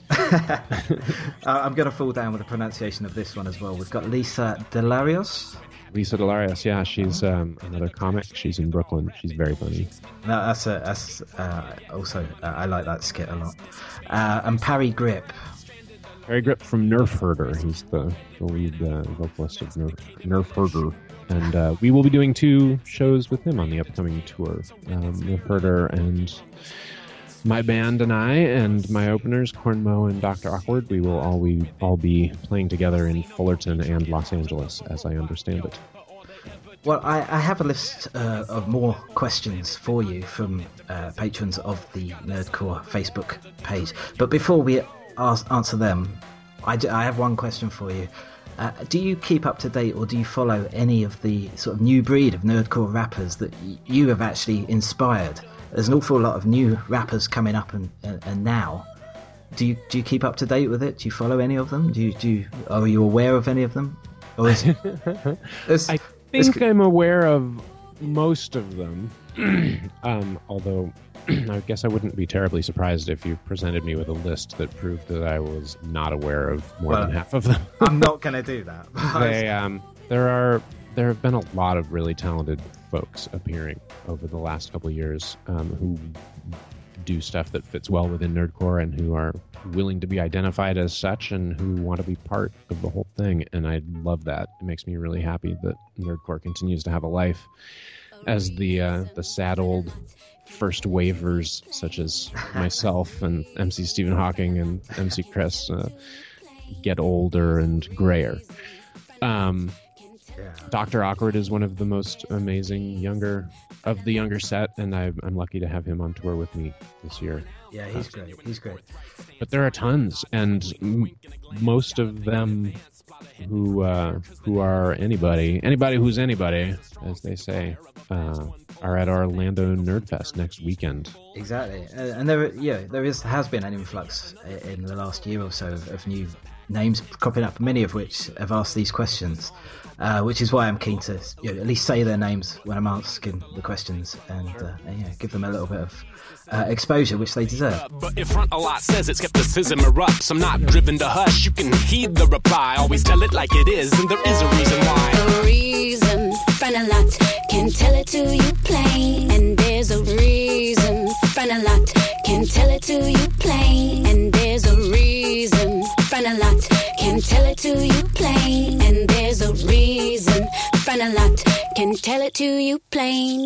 I'm going to fall down with the pronunciation of this one as well. We've got Lisa Delarios. Lisa Delarios, yeah, she's another comic. She's in Brooklyn. She's very funny. No, also I like that skit a lot. And Parry Grip. Parry Grip from Nerf Herder. He's the lead vocalist of Nerf Herder. And we will be doing 2 shows with him on the upcoming tour. Nerf Herder and my band and I, and my openers, Corn Mo and Dr. Awkward, we will all be playing together in Fullerton and Los Angeles, as I understand it. Well, I have a list of more questions for you from patrons of the Nerdcore Facebook page. But before we answer them, I have one question for you. Do you keep up to date, or do you follow any of the sort of new breed of Nerdcore rappers that you have actually inspired? There's an awful lot of new rappers coming up and now. Do you keep up to date with it? Do you follow any of them? Are you aware of any of them? Or I think I'm aware of most of them. Although I guess I wouldn't be terribly surprised if you presented me with a list that proved that I was not aware of more than half of them. I'm not going to do that. There have been a lot of really talented folks appearing over the last couple of years who do stuff that fits well within Nerdcore and who are willing to be identified as such and who want to be part of the whole thing. And I love that. It makes me really happy that Nerdcore continues to have a life as the sad old first wavers such as myself and MC Stephen Hawking and MC Chris get older and grayer. Dr. Awkward is one of the most amazing younger set, and I'm lucky to have him on tour with me this year. Yeah, he's great. He's great. But there are tons, and most of them who are anybody who's anybody, as they say, are at our Orlando Nerdfest next weekend. Exactly, and there has been an influx in the last year or so of new names cropping up, many of which have asked these questions, which is why I'm keen to at least say their names when I'm asking the questions and give them a little bit of exposure, which they deserve. But if front a lot says it, skepticism erupts. I'm not driven to hush, you can heed the reply. Always tell it like it is, and there is a reason why. A reason, friend a lot, can tell it to you plain. And there's a reason, friend a lot, can tell it to you plain. And there's a reason, friend a lot, can tell it to you plain. And there's a reason, friend a lot, can tell it to you plain.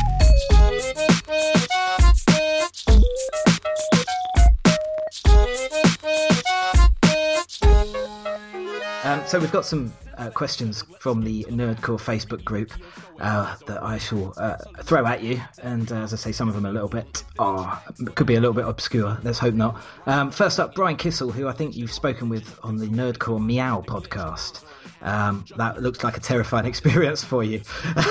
So we've got some questions from the Nerdcore Facebook group that I shall throw at you, and as I say, some of them are a little bit could be a little bit obscure. Let's hope not. First up, Brian Kissel, who I think you've spoken with on the Nerdcore Meow podcast. That looks like a terrifying experience for you.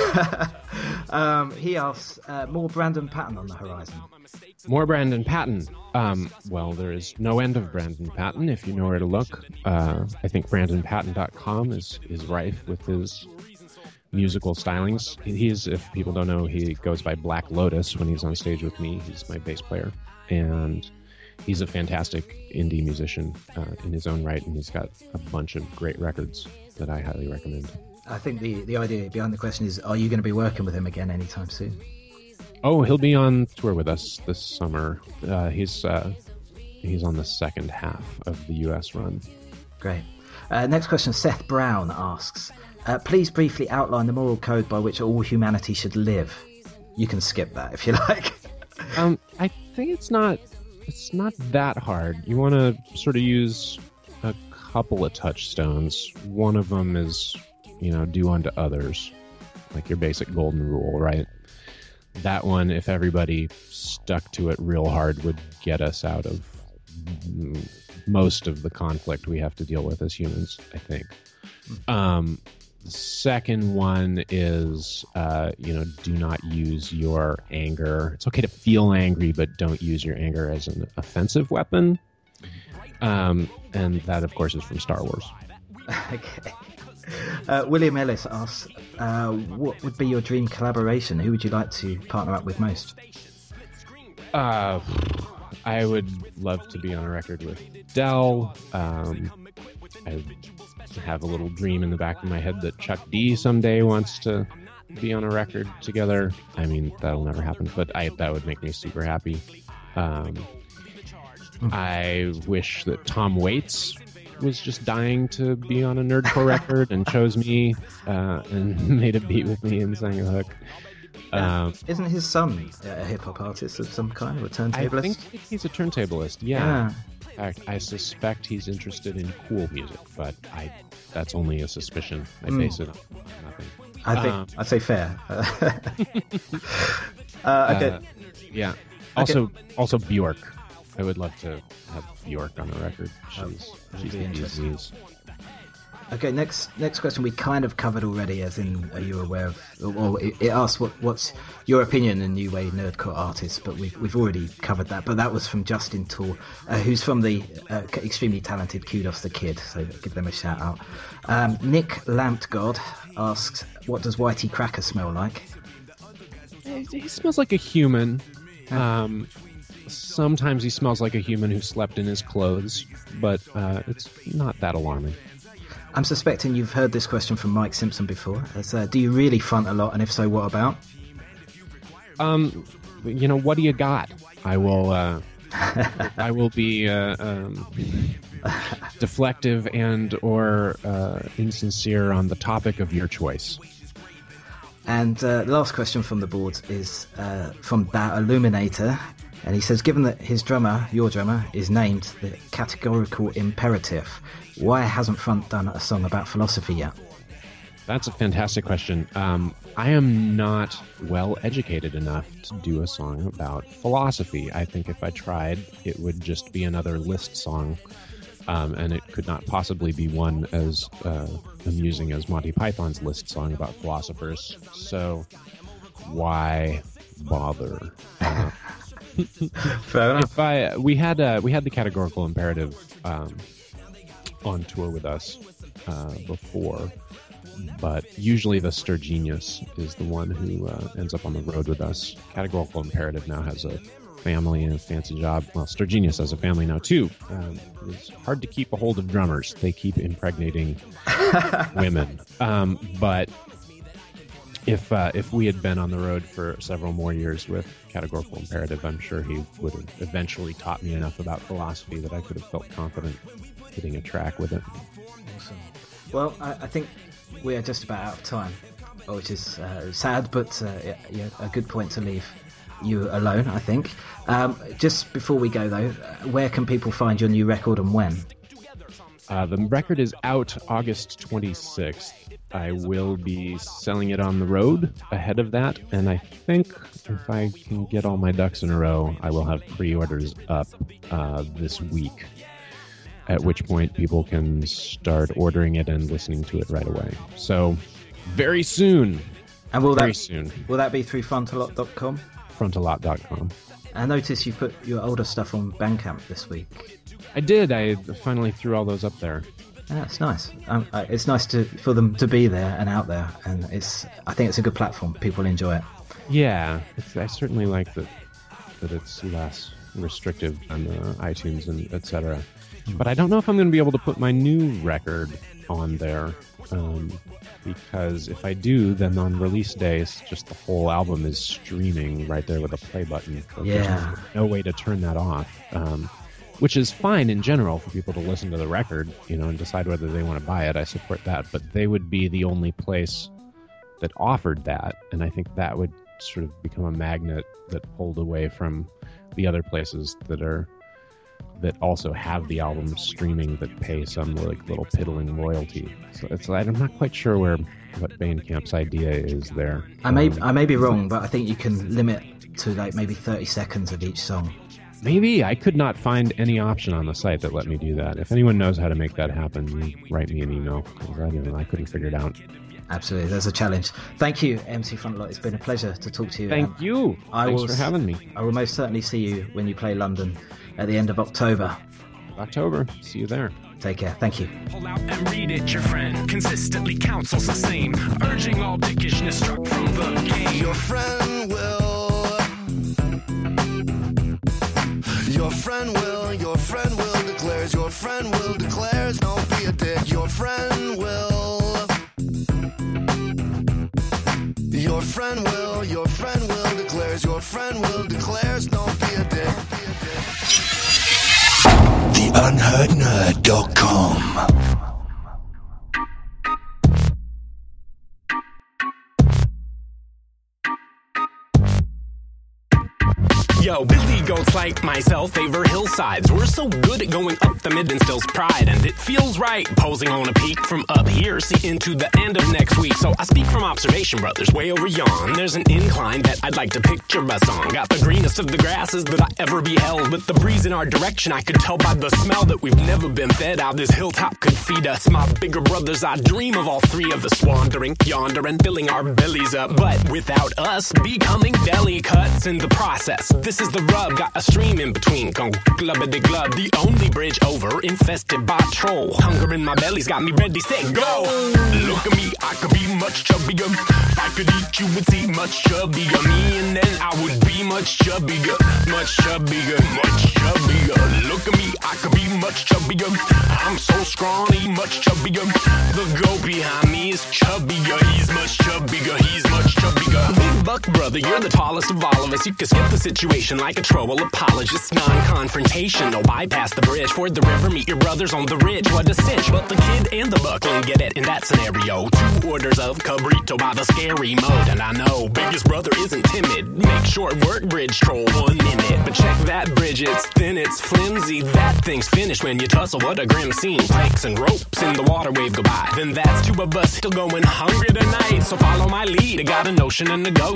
He asks, more Brandon Patton on the horizon. More Brandon Patton. Well, there is no end of Brandon Patton if you know where to look. I think BrandonPatton.com is rife with his musical stylings. He's, if people don't know, he goes by Black Lotus when he's on stage with me. He's my bass player, and he's a fantastic indie musician in his own right, and he's got a bunch of great records that I highly recommend. I think the idea behind the question is, are you going to be working with him again anytime soon? Oh, he'll be on tour with us this summer. He's on the second half of the US run. Great. Next question, Seth Brown asks, please briefly outline the moral code by which all humanity should live. You can skip that if you like. I think it's not that hard. You want to sort of use a couple of touchstones. One of them is, do unto others, like your basic golden rule, right? That one, if everybody stuck to it real hard, would get us out of most of the conflict we have to deal with as humans, I think. The second one is, do not use your anger. It's okay to feel angry, but don't use your anger as an offensive weapon. And that, of course, is from Star Wars. Okay. William Ellis asks, what would be your dream collaboration? Who would you like to partner up with most? I would love to be on a record with Del. I have a little dream in the back of my head that Chuck D someday wants to be on a record together. I mean, that'll never happen, but that would make me super happy. I wish that Tom Waits was just dying to be on a Nerdcore record and chose me and made a beat with me and sang a hook. Isn't his son a hip-hop artist of some kind, or a turntablist? I think he's a turntablist, yeah. In fact, I suspect he's interested in cool music, but that's only a suspicion. I base it on nothing. I'd say fair. Okay. Yeah. Also Bjork. I would love to have Bjork on the record. She's the bee's. Okay, next question we kind of covered already, as in, are you aware of... Well, it asks what's your opinion on New Wave Nerdcore artists, but we've already covered that. But that was from Justin Tor, who's from the extremely talented Kudos the Kid, so give them a shout out. Nick Lamptgod asks, what does Whitey Cracker smell like? He smells like a human. Sometimes he smells like a human who slept in his clothes, but it's not that alarming. I'm suspecting you've heard this question from Mike Simpson before. Do you really front a lot, and if so, what about? What do you got? I will I will be deflective and or insincere on the topic of your choice. And the last question from the board is from That Illuminator. And he says, given that his drummer, your drummer, is named the Categorical Imperative, why hasn't Front done a song about philosophy yet? That's a fantastic question. I am not well educated enough to do a song about philosophy. I think if I tried, it would just be another List song, and it could not possibly be one as amusing as Monty Python's List song about philosophers. So why bother? Fair enough. We had the Categorical Imperative on tour with us before, but usually the Sturgenius is the one who ends up on the road with us. Categorical Imperative now has a family and a fancy job. Well, Sturgenius has a family now too. It's hard to keep a hold of drummers. They keep impregnating women. But if we had been on the road for several more years with Categorical Imperative, I'm sure he would have eventually taught me enough about philosophy that I could have felt confident hitting a track with it. Awesome. Well, I think we are just about out of time, which is sad, but a good point to leave you alone, I think. Just before we go, though, where can people find your new record and when? The record is out August 26th. I will be selling it on the road ahead of that, and I think if I can get all my ducks in a row, I will have pre-orders up this week, at which point people can start ordering it and listening to it right away. So, very soon. And will soon. Will that be through frontalot.com? Frontalot.com. I noticed you put your older stuff on Bandcamp this week. I did. I finally threw all those up there. Yeah, it's nice. It's nice for them to be there and out there, and I think it's a good platform. People enjoy it. Yeah, I certainly like that it's less restrictive on iTunes and etc. But I don't know if I'm going to be able to put my new record on there, because if I do, then on release day, it's just the whole album is streaming right there with a play button. So there's no way to turn that off. Which is fine in general for people to listen to the record, and decide whether they want to buy it. I support that, but they would be the only place that offered that, and I think that would sort of become a magnet that pulled away from the other places that also have the album streaming that pay some little piddling royalty. So I'm not quite sure what Bandcamp's idea is there. I may be wrong, but I think you can limit to maybe 30 seconds of each song. Maybe. I could not find any option on the site that let me do that. If anyone knows how to make that happen, write me an email. I couldn't figure it out. Absolutely. There's a challenge. Thank you, MC Frontalot. It's been a pleasure to talk to you. Thank you. Thanks for having me. I will most certainly see you when you play London at the end of October. See you there. Take care. Thank you. Pull out and read it, your friend consistently counsels the same, urging all dickishness struck from the game. Your friend will declares, your friend will declares, don't be a dick. Your friend will declares, your friend will declares, don't be a dick. TheUnheardNerd.com. Yo, Billy goats like myself favor hillsides. We're so good at going up the mid instills pride, and it feels right posing on a peak from up here, see into the end of next week. So I speak from observation, brothers, way over yon. There's an incline that I'd like to picture us on. Got the greenest of the grasses that I ever beheld. With the breeze in our direction, I could tell by the smell that we've never been fed how this hilltop could feed us. My bigger brothers, I dream of all three of us wandering yonder and filling our bellies up, but without us becoming belly cuts in the process. This is the rub, got a stream in between. Go glubbity glub, the only bridge over infested by troll. Hunger in my belly's got me ready, set, go. Look at me, I could be much chubbier. If I could eat, you would see much chubbier. Me, and then I would be much chubbier. Much chubbier, much chubbier. Look at me, I could be much chubbier. I'm so scrawny, much chubbier. The goat behind me is chubbier. He's much chubbier, he's much chubbier. Big buck brother, you're the tallest of all of us. You can skip the situation like a troll apologist. Non-confrontational, bypass the bridge for the river, meet your brothers on the ridge. What a cinch, but the kid and the buckling get it in that scenario. 2 orders of cabrito by the scary mode. And I know biggest brother isn't timid. Make short work bridge troll 1 minute, but check that bridge, it's thin, it's flimsy. That thing's finished when you tussle, what a grim scene. Planks and ropes in the water wave go by. Then that's 2 of us still going hungry tonight. So follow my lead, I got a notion to negotiate.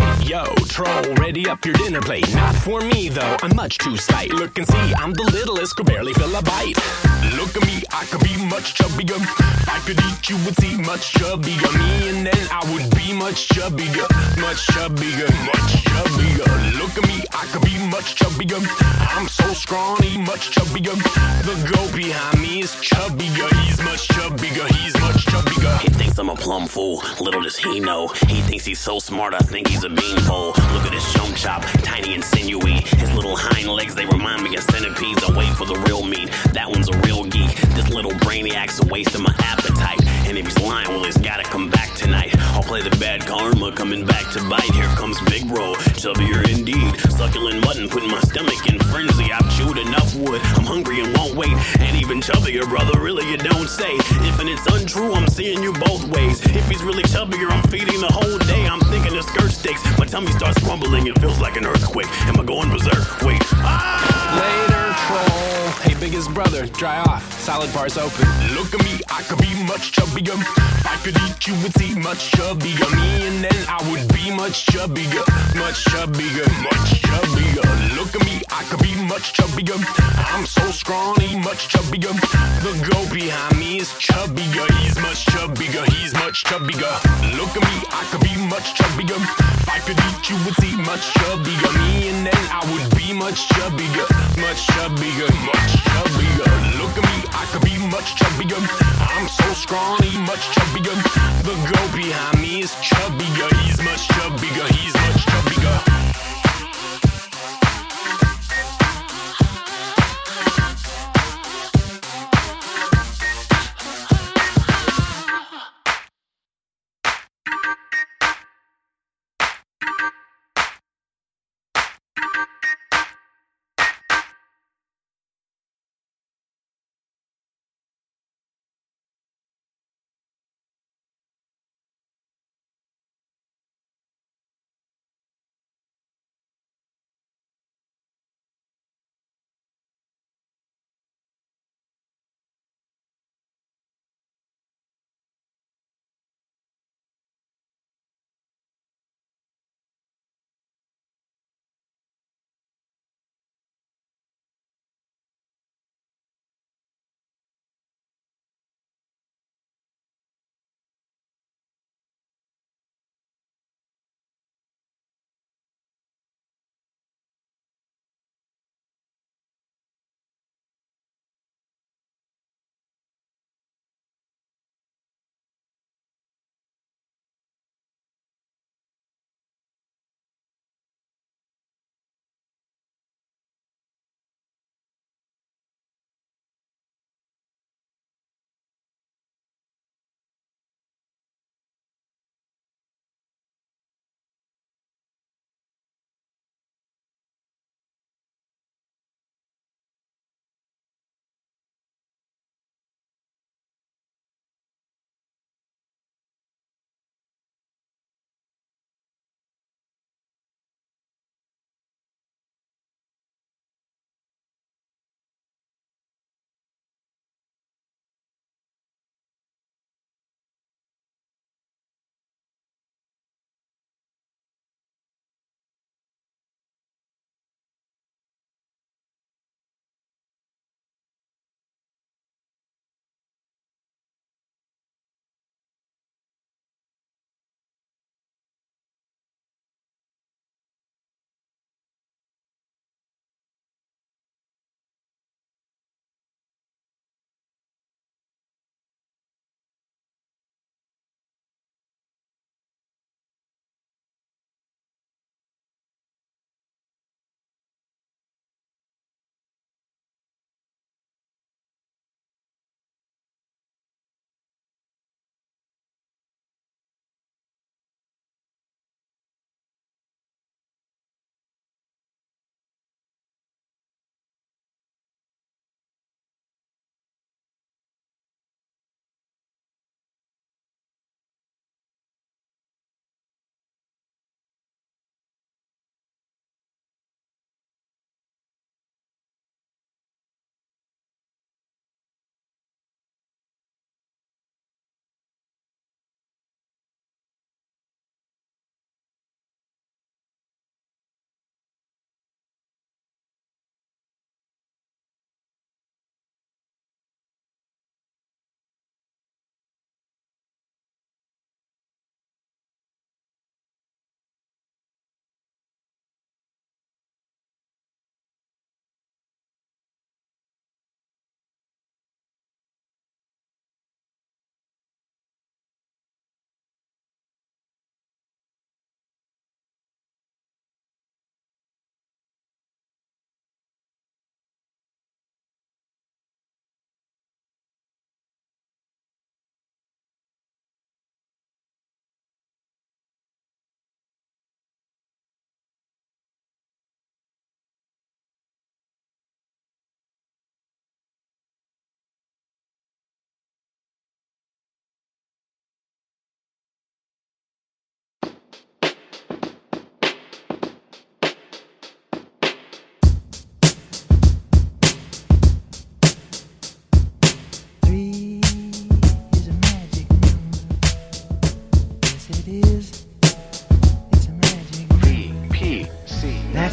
Yo, troll, ready up your dinner plate. Not for me, though, I'm much too slight. Look and see, I'm the littlest, could barely fill a bite. Look at me, I could be much chubbier. If I could eat, you would see much chubbier. Me and then I would be much chubbier. Much chubbier, much chubbier. Look at me, I could be much chubbier. I'm so scrawny, much chubbier. The goat behind me is chubbier. He's much chubbier, he's much chubbier. He thinks I'm a plum fool, little does he know. He thinks he's so smart, I think he's a beanpole. Look at his chump chop, tiny and sinewy. His little hind legs, they remind me of centipedes. I wait for the real meat, that one's a real geek. This little brainiac's a waste of my appetite. And if he's lying, well, he's gotta come back tonight. I'll play the bad karma, coming back to bite. Here comes Big Bro, chubbier indeed. Succulent mutton, putting my stomach in frenzy. I've chewed enough wood, I'm hungry and won't wait. And even chubbier, brother, really you don't say. If and it's untrue, I'm seeing you both ways. If he's really chubbier, I'm feeding the whole day. I'm thinking of skirt steaks. My tummy starts rumbling, it feels like an earthquake. Am I going berserk? Wait. Later, troll. Hey, biggest brother, dry off. Salad bar's open. Look at me, I could be much chubbier. If I could eat, you would see much chubbier. Me and then I would be much chubbier. Much chubbier, much chubbier. Look at me, I could be much chubbier. I'm so scrawny, much chubbier. The goat behind me is chubbier. He's much chubbier, he's much chubbier. Look at me, I could be much chubbier. If I could eat, you would see much chubbier. Me and then I would be much chubbier. Much chubbier, much chubbier. Look at me, I could be much chubbier. I'm so scrawny, much chubbier. The goat behind me is chubbier. He's much chubbier, he's much chubbier.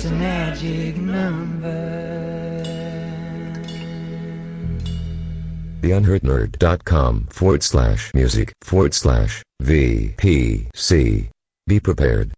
a magic number. TheUnheardNerd.com/music/VPC. Be prepared.